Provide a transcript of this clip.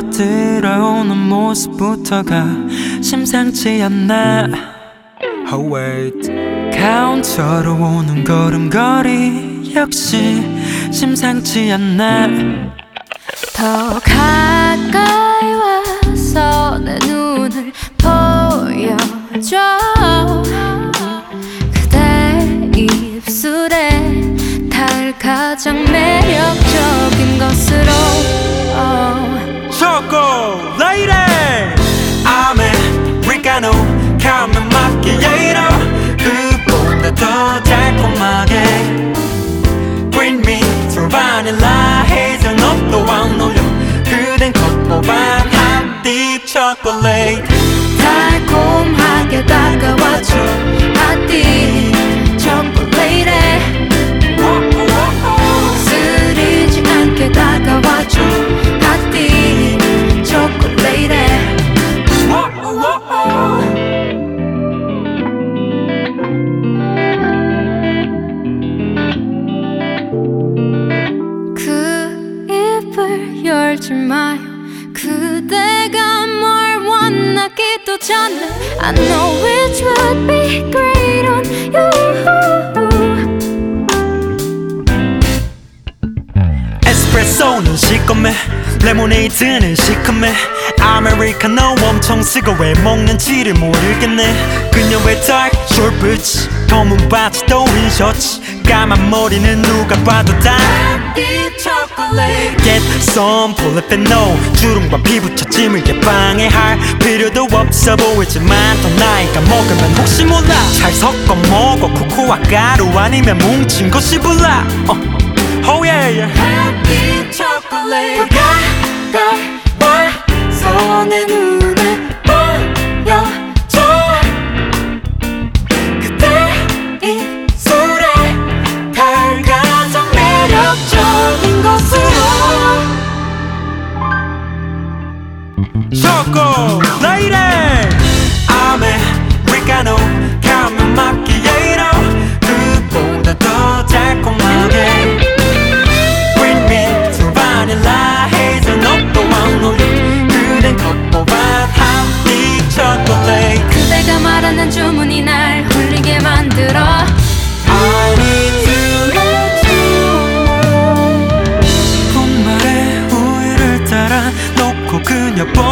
들어오는 모습부터가 심상치 않나. Oh wait, 카운터로 오는 걸음걸이 역시 심상치 않나. 더 가까이 와서 내 눈을 보여줘. 그대 입술에 닿을 가장 매력적인 것으로 초콜릿 아메리카노 카라멜 마키아토 그보다 더 달콤하게 Bring me to vanilla 헤이즐넛도 안 올려 그댄 컵보반 핫딥 초콜릿 달콤하게 다가와줘. 핫딥 초콜릿에 쓰리지 않게 다가와줘. 핫딥 초콜릿에 그 입을 열지 마요. 그대가 뭘 원하기도 전에 I know which would be great on you. 에스프레소는 시꺼매 레모네이드는 시커매 아메리카노 엄청 쓰고 왜 먹는지를 모르겠네. 그녀의 dark short boots 검은 바지도 흰셔츠 까만 머리는 누가 봐도 다 핫딥 초콜릿 Get some polyphenol 주름과 피부 처짐을 예방해할 필요도 없어 보이지만 더 나이가 먹으면 혹시 몰라 잘 섞어 먹어 코코아 가루 아니면 뭉친 것이 불라 Oh yeah 핫딥 초콜릿 가까워서 내 눈에 보여줘. 그대 입술에 닿을 가장 매력적인 것으로 초콜릿 아메리카노 카라멜 마키아토 그보다 더 달콤하게 Bring me to vanilla 헤이즐넛도 안 올려 그댄 컵보반 핫딥 초콜릿 그대가 말하는 주문이 날 홀리게 만들어 I need to let you know 봄날의 우유를 따라 놓고 그녀